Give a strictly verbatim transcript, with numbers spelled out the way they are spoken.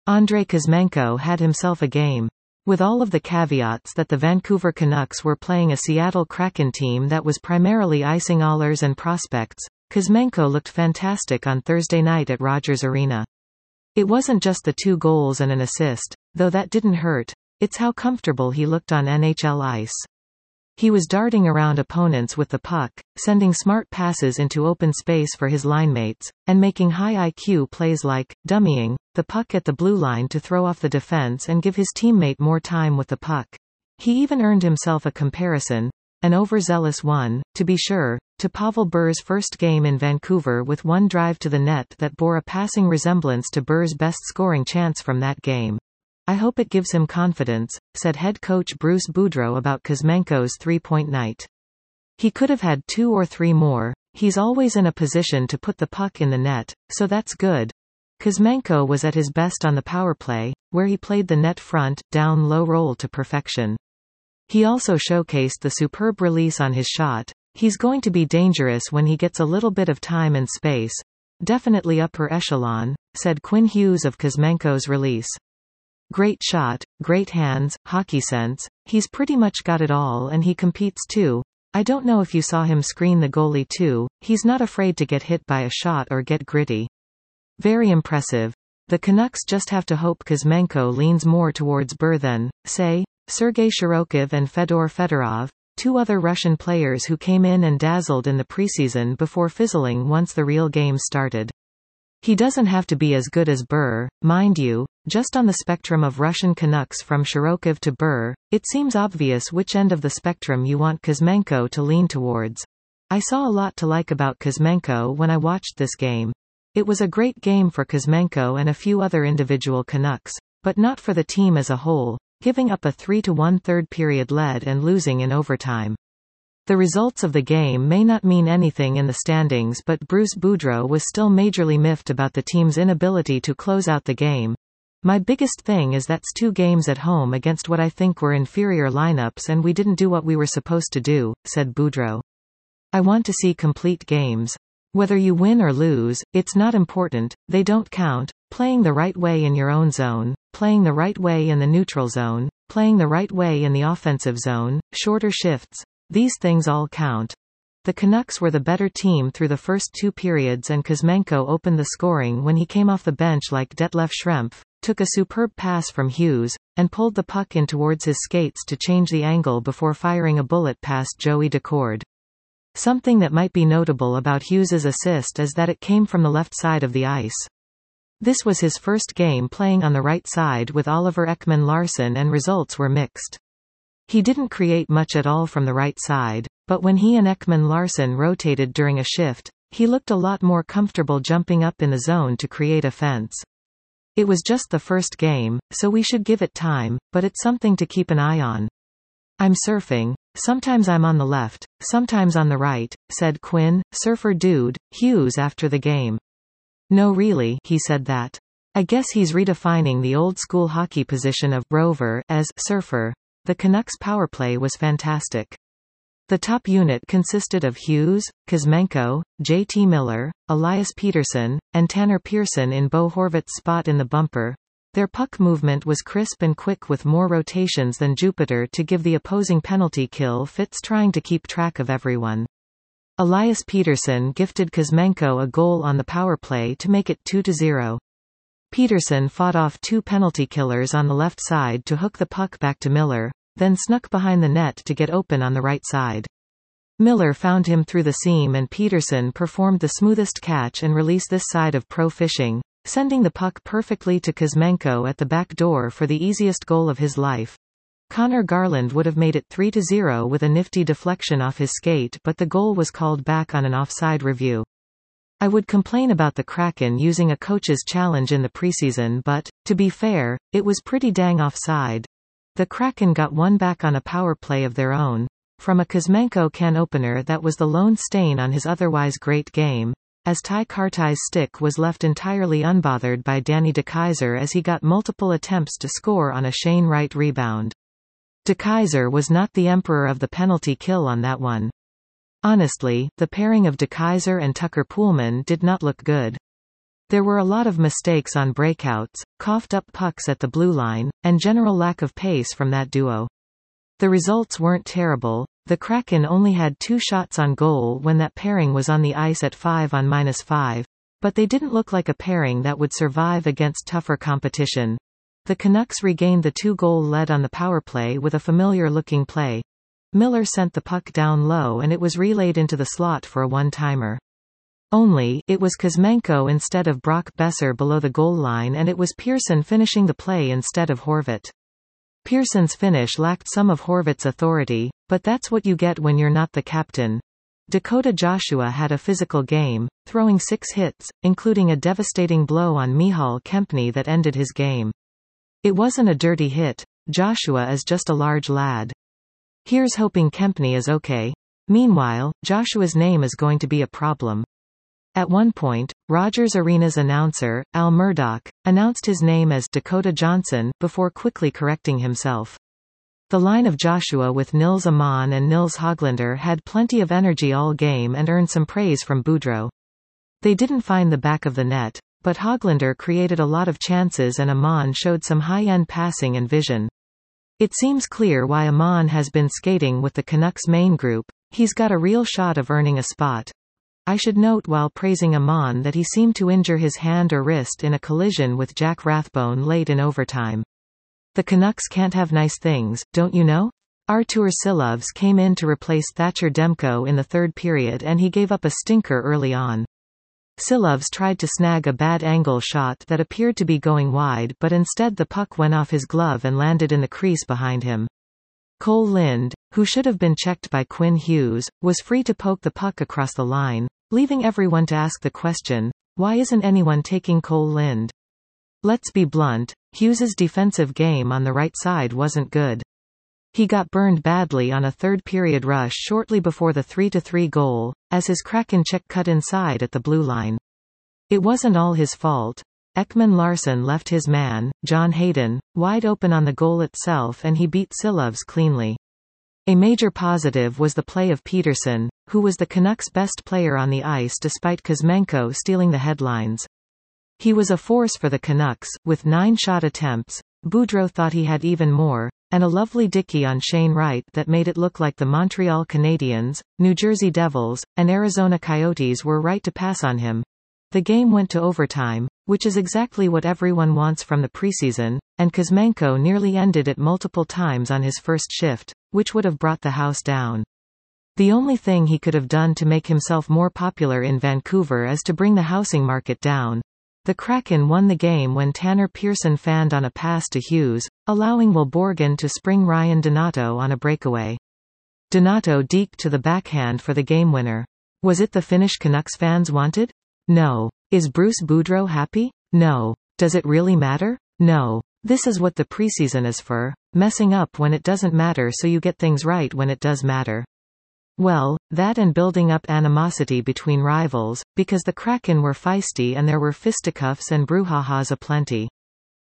Andrei Kuzmenko had himself a game. With all of the caveats that the Vancouver Canucks were playing a Seattle Kraken team that was primarily icing allers and prospects, Kuzmenko looked fantastic on Thursday night at Rogers Arena. It wasn't just the two goals and an assist, though that didn't hurt, it's how comfortable he looked on N H L ice. He was darting around opponents with the puck, sending smart passes into open space for his linemates, and making high I Q plays like, dummying the puck at the blue line to throw off the defense and give his teammate more time with the puck. He even earned himself a comparison, an overzealous one, to be sure, to Pavel Bure's first game in Vancouver, with one drive to the net that bore a passing resemblance to Bure's best scoring chance from that game. I hope it gives him confidence, said head coach Bruce Boudreau about Kuzmenko's three-point night. He could have had two or three more. He's always in a position to put the puck in the net, so that's good. Kuzmenko was at his best on the power play, where he played the net front, down low role to perfection. He also showcased the superb release on his shot. He's going to be dangerous when he gets a little bit of time and space. Definitely upper echelon, said Quinn Hughes of Kuzmenko's release. Great shot, great hands, hockey sense, he's pretty much got it all, and he competes too. I don't know if you saw him screen the goalie too, he's not afraid to get hit by a shot or get gritty. Very impressive. The Canucks just have to hope Kuzmenko leans more towards Bure than, say, Sergei Shirokov and Fedor Fedorov, two other Russian players who came in and dazzled in the preseason before fizzling once the real game started. He doesn't have to be as good as Bure, mind you. Just on the spectrum of Russian Canucks from Shirokov to Bure, it seems obvious which end of the spectrum you want Kuzmenko to lean towards. I saw a lot to like about Kuzmenko when I watched this game. It was a great game for Kuzmenko and a few other individual Canucks, but not for the team as a whole, giving up a three to one third period lead and losing in overtime. The results of the game may not mean anything in the standings, but Bruce Boudreau was still majorly miffed about the team's inability to close out the game. My biggest thing is that's two games at home against what I think were inferior lineups, and we didn't do what we were supposed to do, said Boudreau. I want to see complete games. Whether you win or lose, it's not important, they don't count. Playing the right way in your own zone, playing the right way in the neutral zone, playing the right way in the offensive zone, shorter shifts, these things all count. The Canucks were the better team through the first two periods, and Kuzmenko opened the scoring when he came off the bench like Detlef Schrempf, took a superb pass from Hughes, and pulled the puck in towards his skates to change the angle before firing a bullet past Joey Daccord. Something that might be notable about Hughes's assist is that it came from the left side of the ice. This was his first game playing on the right side with Oliver Ekman-Larsson, and results were mixed. He didn't create much at all from the right side, but when he and Ekman-Larsson rotated during a shift, he looked a lot more comfortable jumping up in the zone to create offense. It was just the first game, so we should give it time, but it's something to keep an eye on. I'm surfing. Sometimes I'm on the left, sometimes on the right, said Quinn, surfer dude, Hughes after the game. No really, he said that. I guess he's redefining the old-school hockey position of rover as surfer. The Canucks' power play was fantastic. The top unit consisted of Hughes, Kuzmenko, J T Miller, Elias Pettersson, and Tanner Pearson in Bo Horvat's spot in the bumper. Their puck movement was crisp and quick, with more rotations than Jupiter to give the opposing penalty kill fits trying to keep track of everyone. Elias Pettersson gifted Kuzmenko a goal on the power play to make it two to zero. Pettersson fought off two penalty killers on the left side to hook the puck back to Miller, then snuck behind the net to get open on the right side. Miller found him through the seam, and Pettersson performed the smoothest catch and release this side of pro fishing, sending the puck perfectly to Kuzmenko at the back door for the easiest goal of his life. Connor Garland would have made it three to zero with a nifty deflection off his skate, but the goal was called back on an offside review. I would complain about the Kraken using a coach's challenge in the preseason, but, to be fair, it was pretty dang offside. The Kraken got one back on a power play of their own, from a Kuzmenko can opener that was the lone stain on his otherwise great game, as Ty Kartai's stick was left entirely unbothered by Danny DeKeyser as he got multiple attempts to score on a Shane Wright rebound. DeKeyser was not the emperor of the penalty kill on that one. Honestly, the pairing of DeKeyser and Tucker Poolman did not look good. There were a lot of mistakes on breakouts, coughed-up pucks at the blue line, and general lack of pace from that duo. The results weren't terrible. The Kraken only had two shots on goal when that pairing was on the ice at five on minus five, but they didn't look like a pairing that would survive against tougher competition. The Canucks regained the two-goal lead on the powerplay with a familiar-looking play. Miller sent the puck down low and it was relayed into the slot for a one-timer. Only, it was Kuzmenko instead of Brock Besser below the goal line, and it was Pearson finishing the play instead of Horvat. Pearson's finish lacked some of Horvat's authority, but that's what you get when you're not the captain. Dakota Joshua had a physical game, throwing six hits, including a devastating blow on Michal Kempny that ended his game. It wasn't a dirty hit. Joshua is just a large lad. Here's hoping Kempny is okay. Meanwhile, Joshua's name is going to be a problem. At one point, Rogers Arena's announcer, Al Murdoch, announced his name as Dakota Johnson before quickly correcting himself. The line of Joshua with Nils Aman and Nils Hoglander had plenty of energy all game and earned some praise from Boudreau. They didn't find the back of the net, but Hoglander created a lot of chances and Aman showed some high-end passing and vision. It seems clear why Aman has been skating with the Canucks main group. He's got a real shot of earning a spot. I should note while praising Aman that he seemed to injure his hand or wrist in a collision with Jack Rathbone late in overtime. The Canucks can't have nice things, don't you know? Artur Silovs came in to replace Thatcher Demko in the third period and he gave up a stinker early on. Silovs tried to snag a bad angle shot that appeared to be going wide, but instead the puck went off his glove and landed in the crease behind him. Cole Lind, who should have been checked by Quinn Hughes, was free to poke the puck across the line, leaving everyone to ask the question, why isn't anyone taking Cole Lind? Let's be blunt, Hughes's defensive game on the right side wasn't good. He got burned badly on a third-period rush shortly before the three to three goal, as his Kraken check cut inside at the blue line. It wasn't all his fault. Ekman Larsson left his man, John Hayden, wide open on the goal itself and he beat Silovs cleanly. A major positive was the play of Peterson, who was the Canucks' best player on the ice despite Kuzmenko stealing the headlines. He was a force for the Canucks, with nine shot attempts. Boudreau thought he had even more, and a lovely dicky on Shane Wright that made it look like the Montreal Canadiens, New Jersey Devils, and Arizona Coyotes were right to pass on him. The game went to overtime, which is exactly what everyone wants from the preseason, and Kuzmenko nearly ended it multiple times on his first shift, which would have brought the house down. The only thing he could have done to make himself more popular in Vancouver is to bring the housing market down. The Kraken won the game when Tanner Pearson fanned on a pass to Hughes, allowing Will Borgen to spring Ryan Donato on a breakaway. Donato deked to the backhand for the game winner. Was it the finish Canucks fans wanted? No. Is Bruce Boudreau happy? No. Does it really matter? No. This is what the preseason is for, messing up when it doesn't matter so you get things right when it does matter. Well, that and building up animosity between rivals, because the Kraken were feisty and there were fisticuffs and brouhahas aplenty.